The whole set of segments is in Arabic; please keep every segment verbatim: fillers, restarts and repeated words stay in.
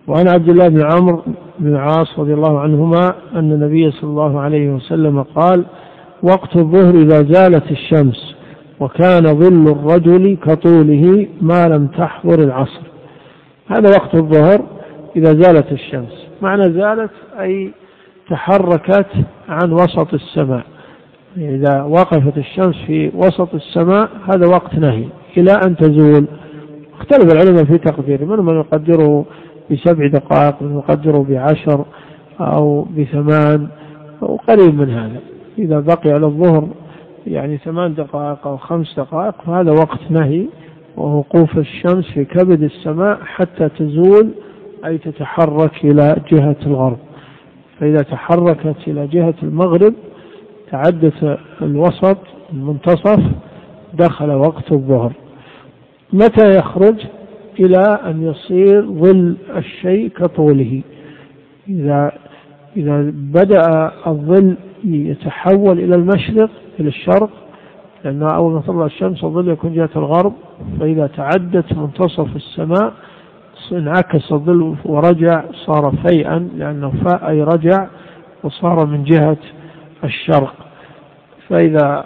وعن عبد الله بن عمرو بن العاص رضي الله عنهما أن النبي صلى الله عليه وسلم قال: وقت الظهر إذا زالت الشمس وكان ظل الرجل كطوله ما لم تحضر العصر. هذا وقت الظهر إذا زالت الشمس. معنى زالت أي تحركت عن وسط السماء. إذا وقفت الشمس في وسط السماء هذا وقت نهي إلى أن تزول. اختلف العلماء في تقديره، من من يقدره بسبع دقائق، من يقدره بعشر أو بثمان أو قريب من هذا. إذا بقي على الظهر يعني ثمان دقائق أو خمس دقائق فهذا وقت نهي، ووقوف الشمس في كبد السماء حتى تزول أي تتحرك إلى جهة الغرب. فإذا تحركت إلى جهة المغرب تعدت الوسط المنتصف دخل وقت الظهر. متى يخرج؟ إلى أن يصير ظل الشيء كطوله. إذا إذا بدأ الظل يتحول إلى المشرق إلى الشرق، لأن أول ما تطلع الشمس الظل يكون جهة الغرب، فإذا تعدت منتصف السماء انعكس الظل ورجع صار فيئا، لأنه فاء أي رجع وصار من جهة الشرق. فإذا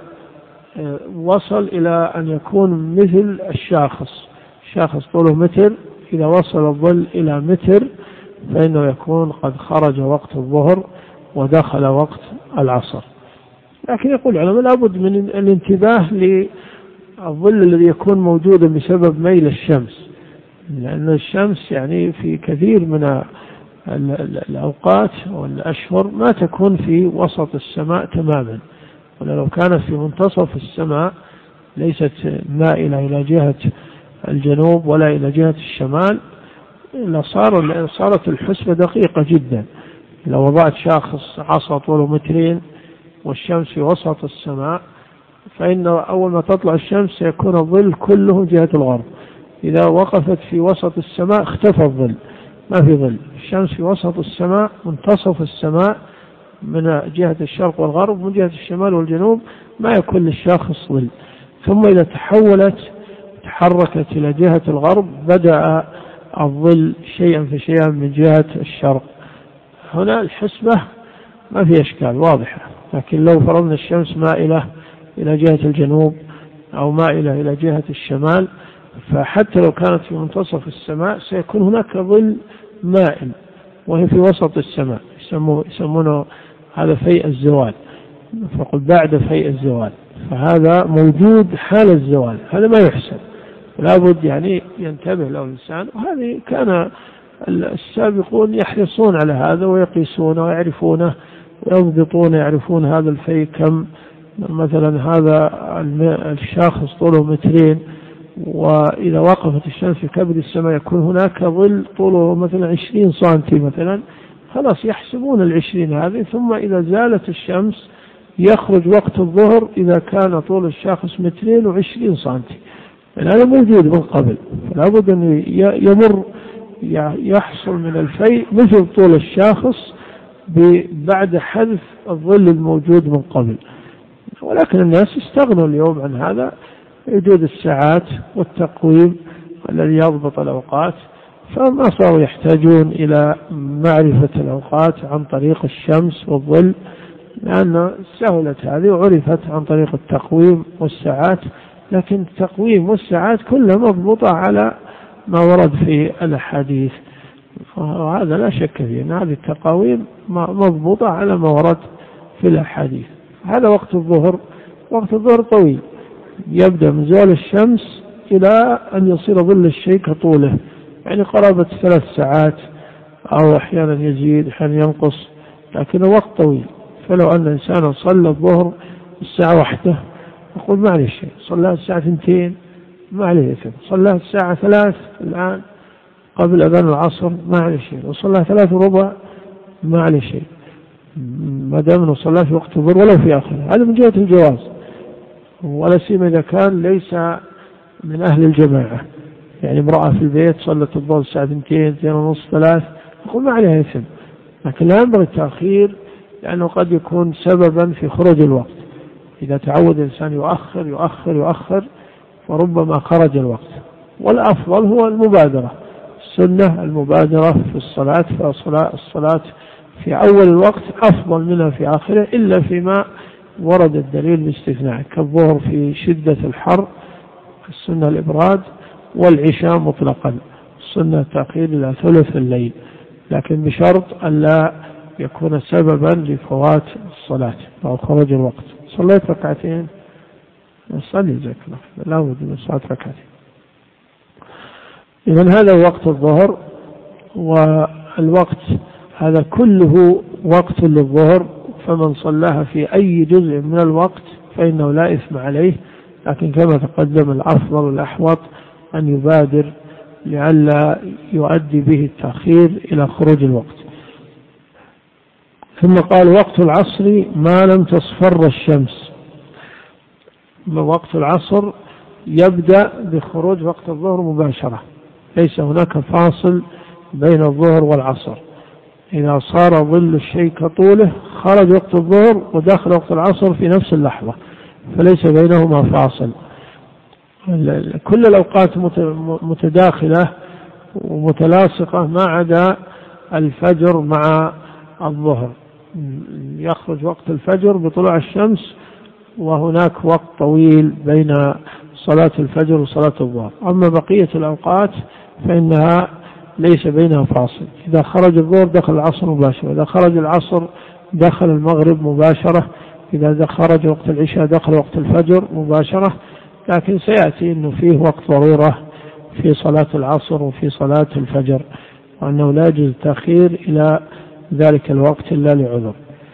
وصل إلى أن يكون مثل الشاخص، شاخص طوله متر، إذا وصل الظل إلى متر فإنه يكون قد خرج وقت الظهر ودخل وقت العصر. لكن يقول العلماء لابد من الانتباه للظل الذي يكون موجودا بسبب ميل الشمس، لأن الشمس يعني في كثير من الأوقات والأشهر ما تكون في وسط السماء تماما، ولو كانت في منتصف السماء ليست مائلة إلى جهة الجنوب ولا إلى جهة الشمال لصار صارت الحسبة دقيقة جدا. لو وضعت شاخص عصا طوله مترين والشمس في وسط السماء فإن أول ما تطلع الشمس سيكون الظل كله جهة الغرب. إذا وقفت في وسط السماء اختفى الظل، ما في ظل. الشمس في وسط السماء منتصف السماء من جهة الشرق والغرب، من جهة الشمال والجنوب ما يكون للشاخص ظل. ثم إذا تحولت تحركت إلى جهة الغرب بدأ الظل شيئا فشيئا من جهة الشرق. هنا الحسبة ما في إشكال واضحة، لكن لو فرضنا الشمس مائلة إلى جهة الجنوب أو مائلة إلى جهة الشمال فحتى لو كانت في منتصف السماء سيكون هناك ظل مائل وهي في وسط السماء، يسمونه هذا فيء الزوال، فقل بعد فيء الزوال، فهذا موجود حال الزوال، هذا ما يحسب، لا بد يعني ينتبه له الإنسان. وهذه كان السابقون يحرصون على هذا ويقيسونه ويعرفونه ويضبطون، يعرفون هذا الفيء كم، مثلا هذا الشاخص طوله مترين، وإذا وقفت الشمس في كبد السماء يكون هناك ظل طوله مثلا عشرين سنتي مثلا، خلاص يحسبون العشرين هذه. ثم إذا زالت الشمس يخرج وقت الظهر إذا كان طول الشاخص مترين وعشرين سنتي، هذا موجود من قبل، فلا بد أن يمر يحصل من الفيء مثل طول الشاخص بعد حذف الظل الموجود من قبل. ولكن الناس استغنوا اليوم عن هذا، وجود الساعات والتقويم الذي يضبط الأوقات، فما صاروا يحتاجون إلى معرفة الأوقات عن طريق الشمس والظل، لأن سهلت هذه وعرفت عن طريق التقويم والساعات. لكن التقويم والساعات كلها مضبوطة على ما ورد في الأحاديث، وهذا لا شك فيه أن هذه التقاويم مضبوطة على ما ورد في الأحاديث. هذا وقت الظهر. وقت الظهر طويل، يبدأ من زوال الشمس إلى أن يصير ظل الشيء كطوله، يعني قرابة ثلاث ساعات أو أحيانا يزيد أحيانا ينقص، لكن وقت طويل. فلو أن إنسان صلى الظهر الساعة واحدة يقول ما عليه شيء، صلى الساعة اثنتين ما عليه شيء، صلى الساعة ثلاث الآن قبل أذان العصر ما عليه شيء، وصلى ثلاث وربع ما عليه شيء، ما دام أنه صلى في وقت الظهر ولو في آخره. هذا من جهة الجواز، ولا سيما إذا كان ليس من أهل الجماعة، يعني امرأة في البيت صلت الظهر الساعة اثنتين اثنين ونصف ثلاث يقول ما عليها إثم، لكن لا ينبغي التأخير لأنه قد يكون سببا في خروج الوقت. إذا تعود الإنسان يؤخر يؤخر يؤخر فربما خرج الوقت. والأفضل هو المبادرة، السنة المبادرة في الصلاة، فالصلاة في أول الوقت أفضل منها في آخره، إلا فيما ورد الدليل باستثناء، كالظهر في شدة الحر السنة الإبراد، والعشاء مطلقا السنة التأخير إلى ثلث الليل، لكن بشرط ألا يكون سببا لفوات الصلاة أو خروج الوقت. صليت ركعتين، صلي زيك الله، لا بد من صلاة ركعتين. إذن هذا وقت الظهر، والوقت هذا كله وقت للظهر، فمن صلاها في أي جزء من الوقت فإنه لا إثم عليه، لكن كما تقدم الأفضل والأحوط أن يبادر لئلا يؤدي به التأخير إلى خروج الوقت. ثم قال وقت العصر ما لم تصفر الشمس. وقت العصر يبدأ بخروج وقت الظهر مباشرة، ليس هناك فاصل بين الظهر والعصر. إذا صار ظل الشيء كطوله خرج وقت الظهر ودخل وقت العصر في نفس اللحظة، فليس بينهما فاصل. كل الأوقات متداخلة ومتلاصقة ما عدا الفجر مع الظهر، يخرج وقت الفجر بطلوع الشمس، وهناك وقت طويل بين صلاة الفجر وصلاة الظهر. أما بقية الأوقات فإنها ليس بينها فاصل. إذا خرج الظهر دخل العصر مباشرة، إذا خرج العصر دخل المغرب مباشرة، إذا خرج وقت العشاء دخل وقت الفجر مباشرة. لكن سيأتي أنه فيه وقت ضرورة في صلاة العصر وفي صلاة الفجر، وأنه لا يجوز التأخير إلى ذلك الوقت إلا لعذر.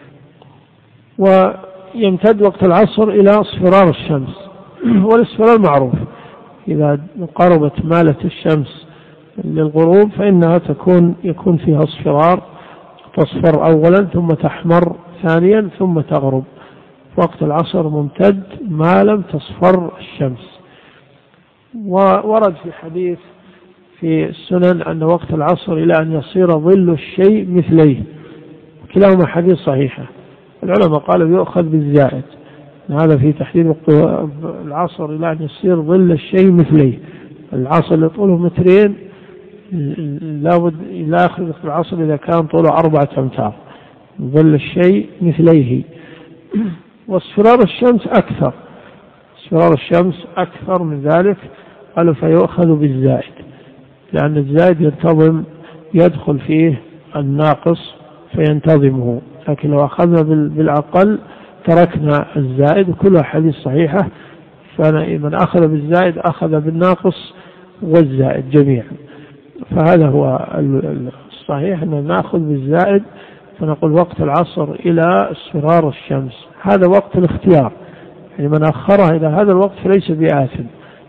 ويمتد وقت العصر إلى اصفرار الشمس، والاصفرار معروف، إذا قربت مالة الشمس للغروب فإنها تكون يكون فيها اصفرار، تصفر أولا ثم تحمر ثانيا ثم تغرب. وقت العصر ممتد ما لم تصفر الشمس. وورد في حديث في السنن أن وقت العصر إلى أن يصير ظل الشيء مثليه، كلاهما حديث صحيحة. العلماء قالوا يؤخذ بالزائد، هذا في تحديد وقت العصر إلى أن يصير ظل الشيء مثليه. العصر اللي طوله مترين لابد إلى آخر وقت العصر إذا كان طوله أربعة أمتار، ظل الشيء مثليه. واصفرار الشمس أكثر، اصفرار الشمس أكثر من ذلك، قالوا فيؤخذ بالزائد، لأن الزائد ينتظم يدخل فيه الناقص فينتظمه، لكن لو أخذنا بالأقل تركنا الزائد. كلها حديث صحيحة، فمن أخذ بالزائد أخذ بالناقص والزائد جميعا. فهذا هو الصحيح، أن نأخذ بالزائد، فنقول وقت العصر إلى اصفرار الشمس، هذا وقت الاختيار، يعني من أخرها إلى هذا الوقت فليس بآثم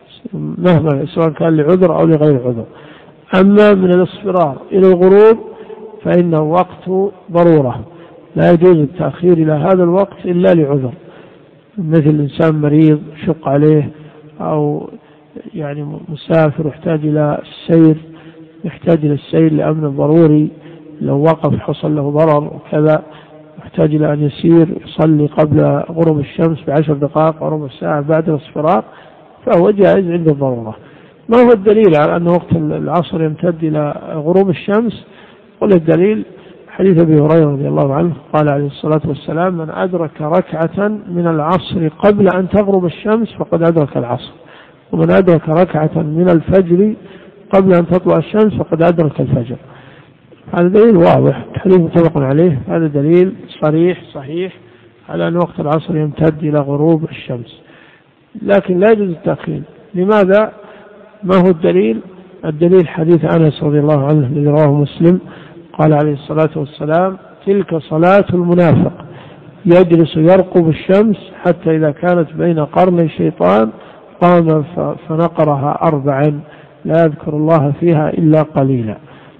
مهما سواء كان لعذر أو لغير عذر. أما من الاصفرار إلى الغروب فإنه وقت ضرورة، لا يجوز التأخير إلى هذا الوقت إلا لعذر، مثل إنسان مريض شق عليه، أو يعني مسافر يحتاج إلى السير يحتاج إلى السير لأمر ضروري، لو وقف حصل له ضرر وكذا، يحتاج إلى أن يسير يصلي قبل غروب الشمس بعشر دقائق أو ربع ساعة بعد الاصفرار، فهو جائز عند الضرورة. ما هو الدليل على أن وقت العصر يمتد إلى غروب الشمس؟ قل الدليل حديث أبي هريرة رضي الله عنه قال عليه الصلاة والسلام: من أدرك ركعة من العصر قبل أن تغرب الشمس فقد أدرك العصر، ومن أدرك ركعة من الفجر قبل أن تطلع الشمس فقد أدرك الفجر. هذا دليل واضح، حديث متفق عليه، هذا دليل صريح صحيح على أن وقت العصر يمتد إلى غروب الشمس، لكن لا يجوز التأخير. لماذا؟ ما هو الدليل؟ الدليل حديث أنس رضي الله عنه الذي رواه مسلم قال عليه الصلاة والسلام: تلك صلاة المنافق يجلس يرقب الشمس حتى إذا كانت بين قرني الشيطان قام فنقرها أربعا لا يذكر الله فيها إلا قليلا.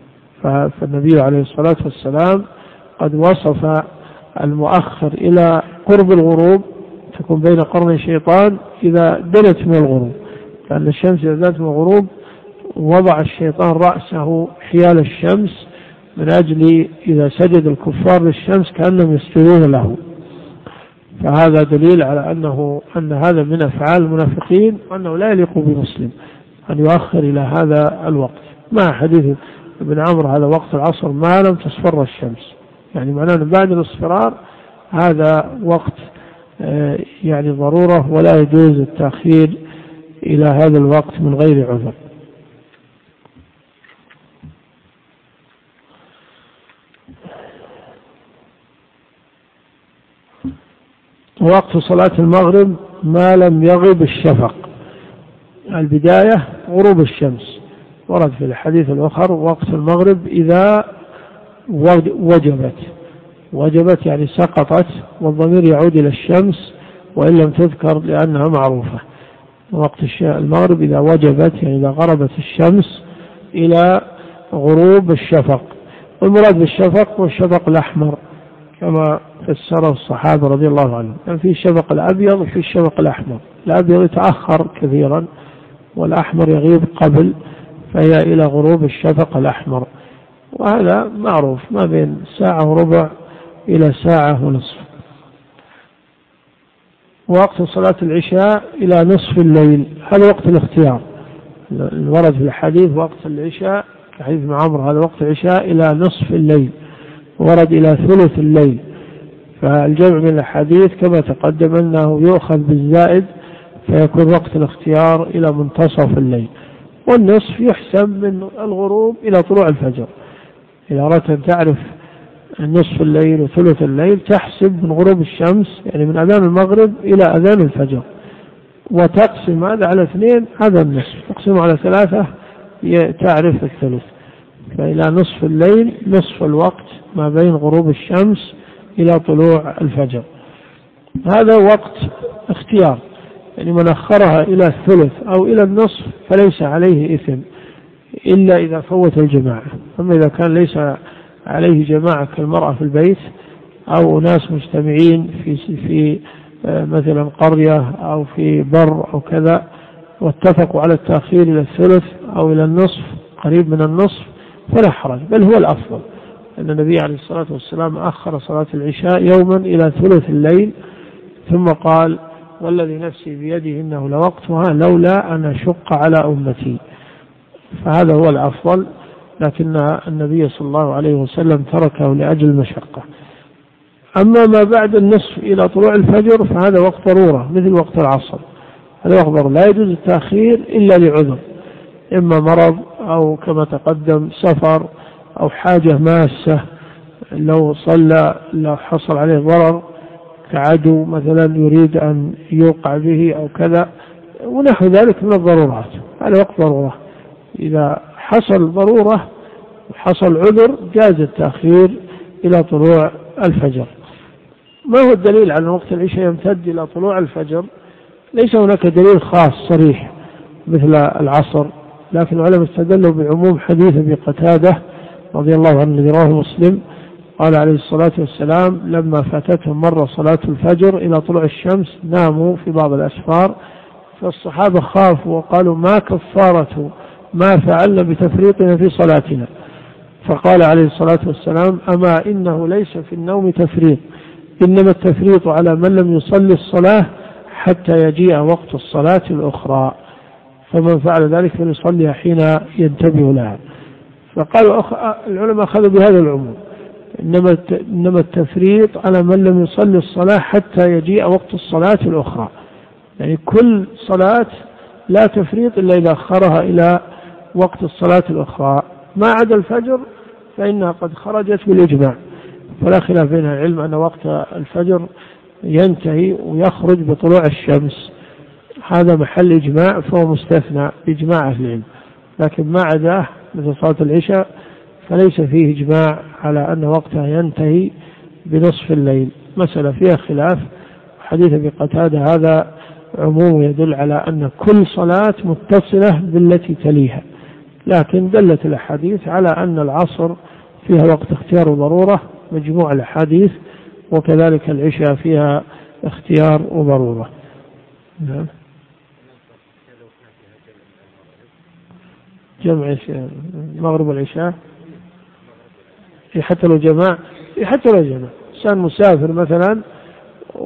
فالنبي عليه الصلاة والسلام قد وصف المؤخر إلى قرب الغروب تكون بين قرني الشيطان إذا دنت من الغروب، لأن الشمس إذا دنت من الغروب وضع الشيطان رأسه حيال الشمس من أجل إذا سجد الكفار للشمس كأنهم يسجدون له. فهذا دليل على أنه أن هذا من أفعال المنافقين، وأنه لا يليق بمسلم أن يؤخر إلى هذا الوقت. مع حديث ابن عمرو هذا وقت العصر ما لم تصفر الشمس، يعني معناه بعد الاصفرار هذا وقت يعني ضرورة، ولا يجوز التأخير إلى هذا الوقت من غير عذر. وقت صلاة المغرب ما لم يغب الشفق، البداية غروب الشمس، ورد في الحديث الآخر وقت المغرب إذا وجبت، وجبت يعني سقطت، والضمير يعود إلى الشمس وإن لم تذكر لأنها معروفة. وقت المغرب إذا وجبت يعني إذا غربت الشمس إلى غروب الشفق، والمراد بالشفق والشفق الأحمر كما فسره الصحابة رضي الله عنهم، يعني في الشفق الأبيض وفي الشفق الأحمر، الأبيض يتأخر كثيرا والأحمر يغيب قبل، فهي إلى غروب الشفق الأحمر، وهذا معروف ما بين ساعة وربع إلى ساعة ونصف. وقت صلاة العشاء إلى نصف الليل، هذا وقت الاختيار، الورد في الحديث وقت العشاء كحديث ابن عمرو هذا وقت العشاء إلى نصف الليل، ورد إلى ثلث الليل، فالجمع من الحديث كما تقدم أنه يؤخذ بالزائد فيكون وقت الاختيار إلى منتصف الليل. والنصف يحسب من الغروب إلى طلوع الفجر، إذا أردت أن تعرف نصف الليل وثلث الليل تحسب من غروب الشمس يعني من أذان المغرب إلى أذان الفجر، وتقسم هذا على اثنين، هذا النصف، تقسم على ثلاثة تعرف الثلث، فإلى نصف الليل نصف الوقت ما بين غروب الشمس إلى طلوع الفجر، هذا وقت اختيار، يعني من أخرها إلى الثلث أو إلى النصف فليس عليه إثم إلا إذا فوت الجماعة. أما إذا كان ليس عليه جماعة كالمرأة في البيت أو ناس مجتمعين في في مثلا قرية أو في بر أو كذا واتفقوا على التأخير إلى الثلث أو إلى النصف قريب من النصف فلا حرج، بل هو الأفضل، أن النبي عليه الصلاة والسلام أخر صلاة العشاء يوما إلى ثلث الليل ثم قال والذي نفسي بيده إنه لوقتها لولا أن أشق على أمتي، فهذا هو الأفضل، لكن النبي صلى الله عليه وسلم تركه لأجل المشقة. أما ما بعد النصف إلى طلوع الفجر فهذا وقت ضرورة مثل وقت العصر، هذا وقت ضرورة لا يجوز التأخير إلا لعذر، إما مرض أو كما تقدم سفر أو حاجة ماسة، لو صلى لو حصل عليه ضرر كعدو مثلا يريد أن يوقع به أو كذا ونحو ذلك من الضرورات، هذا وقت ضرورة، إذا حصل ضرورة وحصل عذر جاز التأخير إلى طلوع الفجر. ما هو الدليل على وقت العشاء يمتد إلى طلوع الفجر؟ ليس هناك دليل خاص صريح مثل العصر، لكن العلماء استدلوا بعموم حديث أبي قتادة رضي الله عنه الذي رواه مسلم قال عليه الصلاة والسلام لما فاتتهم مرة صلاة الفجر إلى طلوع الشمس ناموا في بعض الأسفار، فالصحابة خافوا وقالوا ما كفارة ما فعلنا بتفريطنا في صلاتنا، فقال عليه الصلاة والسلام أما إنه ليس في النوم تفريط، إنما التفريط على من لم يصلي الصلاة حتى يجيء وقت الصلاة الأخرى، فمن فعل ذلك فليصليها حين ينتبه لها. فقالوا العلماء أخذوا بهذا العموم، إنما إنما التفريط على من لم يصلي الصلاة حتى يجيء وقت الصلاة الأخرى، يعني كل صلاة لا تفريط إلا إذا أخرها إلى وقت الصلاة الأخرى، ما عدا الفجر فإنها قد خرجت بالإجماع، فلا خلاف بين العلم أن وقت الفجر ينتهي ويخرج بطلوع الشمس، هذا محل إجماع فهو مستثنى بإجماع أهل العلم، لكن ما عداه مثل صلاة العشاء فليس فيه إجماع على أن وقتها ينتهي بنصف الليل، مسألة فيها خلاف. حديث أبي قتادة هذا عموم يدل على أن كل صلاة متصلة بالتي تليها، لكن دلت الأحاديث على أن العصر فيها وقت اختيار وضرورة مجموع الأحاديث، وكذلك العشاء فيها اختيار وضرورة. نعم. جمع المغرب والعشاء حتى لو جماع حتى لو جماع إنسان مسافر مثلا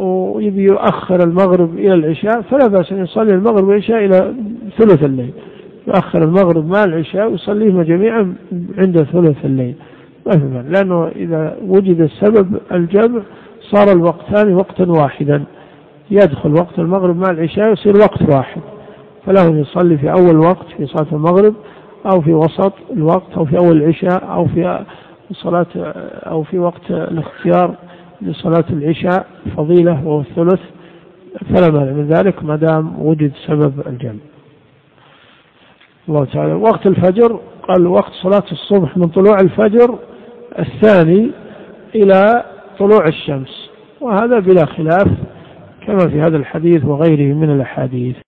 ويبي يؤخر المغرب إلى العشاء فلا بأس أن يصلي المغرب والعشاء إلى ثلث الليل، يؤخر المغرب مع العشاء ويصليهما جميعا عند ثلث الليل، لأنه إذا وجد السبب الجمع صار الوقتان وقتا واحدا، يدخل وقت المغرب مع العشاء يصير وقت واحد، فله أن يصلي في أول وقت في صلاة المغرب، أو في وسط الوقت، أو في أول العشاء، أو في صلاة أو في وقت الاختيار لصلاة العشاء فضيلة وهو الثلث، فلا مانع من ذلك ما دام وجد سبب الجمع. الله تعالى. وقت الفجر قال وقت صلاة الصبح من طلوع الفجر الثاني إلى طلوع الشمس، وهذا بلا خلاف كما في هذا الحديث وغيره من الأحاديث.